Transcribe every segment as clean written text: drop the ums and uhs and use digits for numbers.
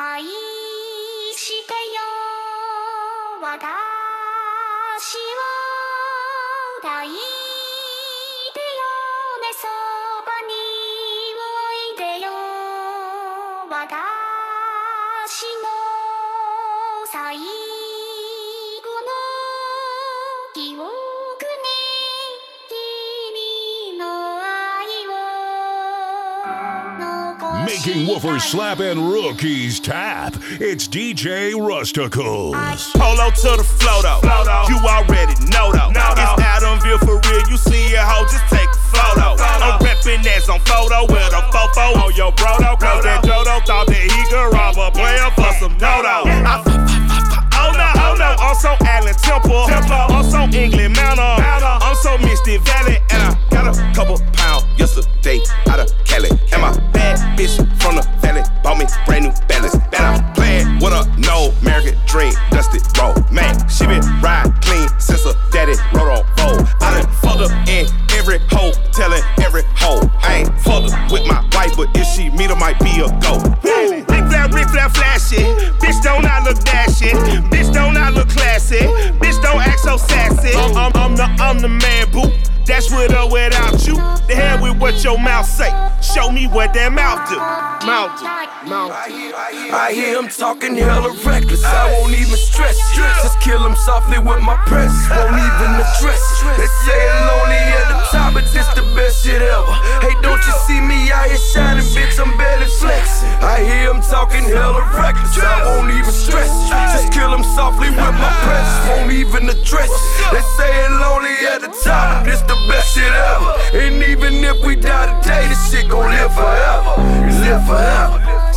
愛してよ私を抱いてよねそばにおいでよ私の最後の記憶に君の愛を Making woofers slap and rookies tap. It's DJ Rusticles. Polo to the flow though. You already know though. It's Adamville for real. You see a hoe, just take a photo. I'm reppin' that's on photo with a fofo on your brodo. Cause that Jodo thought that he could rob a player for some dodo. Oh no, I'm so Allen Temple. I'm so England Mountain. I'm so Mystic Valley. And I got a couple pounds yesterday out of Cali. And my bad bitch from the valley bought me brand new balance. And I'm playing with a no American dream, dusty roll. Man, she been riding clean since her daddy rode on fold. I done fucked up in every hoe, telling every hoe. I ain't fucked up with my wife, but if she meet her, might be a go. Rick flat flashy. Bitch don't I look dashing. Bitch don't I look classy. Bitch don't act so sassy. I'm the man, boo. That's with or without you. The hell with what your mouth say. Show me what that mouth do. Mouth do. I hear him talking hella reckless. I won't even stress it. Just kill him softly with my press. Won't even address it. They say it's lonely at the top, but this the best shit ever. Hey, don't you see me out here shining, bitch? I'm barely flexing. I hear him talking hella reckless. I won't even stress it. Just kill him softly with my press. Won't even address it. They say it's lonely at the top, but this the best shit ever. And even if we die today, this shit gon' live forever. Live forever.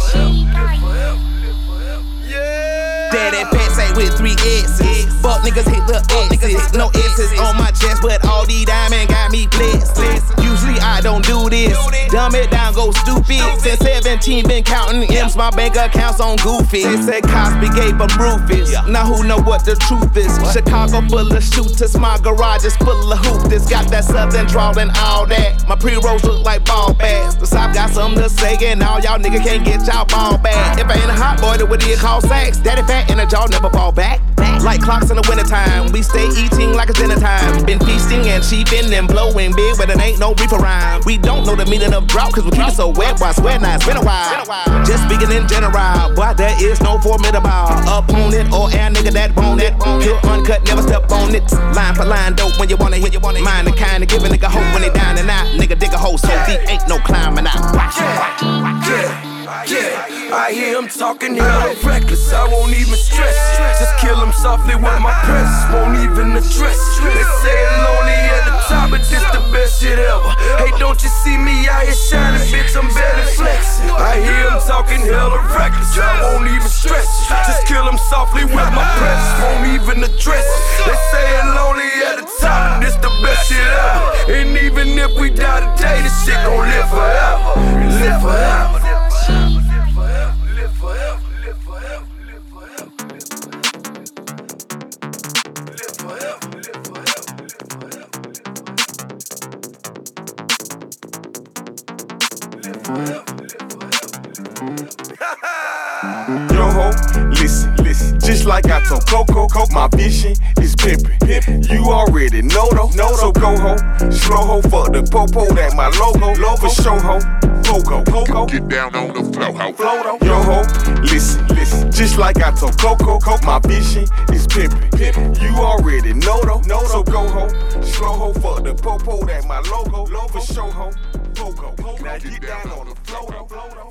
Daddy Patsy with 3 S's. Fuck niggas hit the X's. No S's on my chest, but all these diamonds got me blessed. Usually I don't do this. Dumb it down, go stupid. Since 17, been counting M's, my bank account's on Goofy. They said Cosby gave them Rufus. Now who know what the truth is? Chicago full of shooters, my garage is full of hoopers. Got that southern drawl and all that. My pre-rolls look like ball bags. The South got something to say, and all y'all niggas can't get y'all ball back. If I ain't a hot boy, then what do you call sex? Daddy fat and a jaw never fall back. Like clocks in the wintertime, we stay eating like it's dinner time. Been feasting and cheaping and blowing big, but it ain't no reaper rhyme. We don't know the meaning of drought, cause we keep it so wet, boy, I swear now it's been a while. Just speaking in general, boy, there is no formidable opponent or air nigga that want it. Pure uncut, never step on it. Line for line, dope when you wanna hit. Mind the kind of give a nigga hope when they down and out. Nigga dig a hole so deep, ain't no climbing out. Yeah, I hear him talking hella reckless. I won't even stress it. Just kill him softly with my press. Won't even address it. They say it's lonely at the top, but this the best shit ever. Hey, don't you see me out here shining, bitch? I'm barely flexing. I hear him talking hella reckless. I won't even stress it. Just kill him softly with my press. Won't even address it. They say it's lonely at the top, but this the best shit ever. And even if we die today, this shit gon' live forever. Live forever. Yo ho, listen, just like I told Coco, my vision is pimpin'. You already know though, so go ho, slow ho, fuck the popo, that my logo, for show ho, Poco, Get down on the flow, ho. Yo ho, listen, just like I told Coco, my vision is pimpin'. You already know though, so go ho, slow ho, fuck the popo, that my logo, for show ho, Poco. Now get down on the flow.